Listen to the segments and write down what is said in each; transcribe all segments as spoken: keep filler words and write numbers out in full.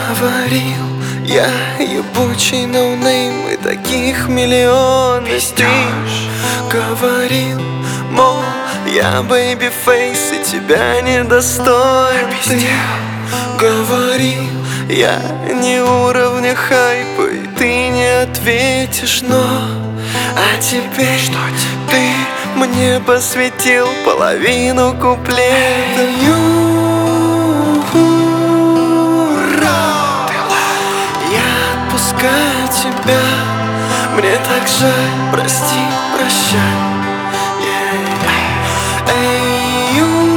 Говорил я ебучий ноунейм, и таких миллион. Ведь ты говорил, мол, я бэйби фейс и тебя недостоин. Ты говорил, я не уровня хайпа, и ты не ответишь, но а теперь что ты мне посвятил половину куплета. Я отпускаю тебя, мне так жаль, прости, прощай. Эй,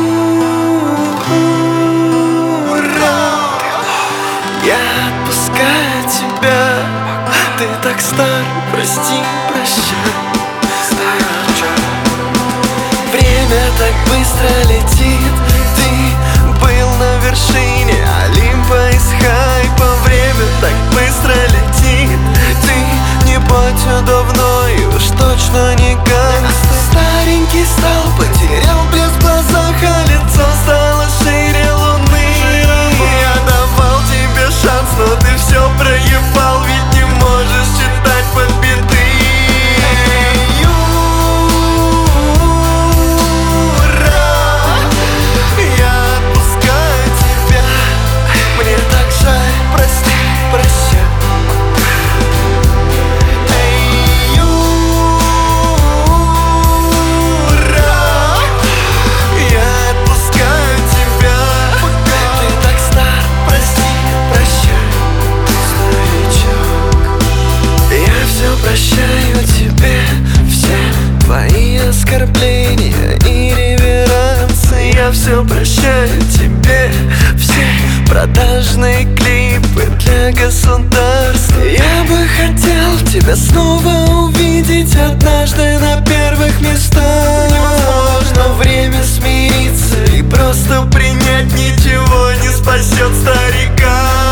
Юра, я отпускаю тебя, ты так стар, прости, прощай. Время так быстро летит, ты был на вершине Олимпа из хайпа. Время так быстро летит, ты не будь давно и уж точно не гангстер. Старенький стал, потерял блеск в глазах, а лицо стало шире луны. Я давал тебе шанс, но ты все проебал, ведь не можешь читать подбиты. Прощаю тебе все твои оскорбления и реверансы. Я все прощаю тебе, все продажные клипы для государства. Я бы хотел тебя снова увидеть однажды на первых местах. Невозможно время смириться и просто принять, ничего не спасет старика.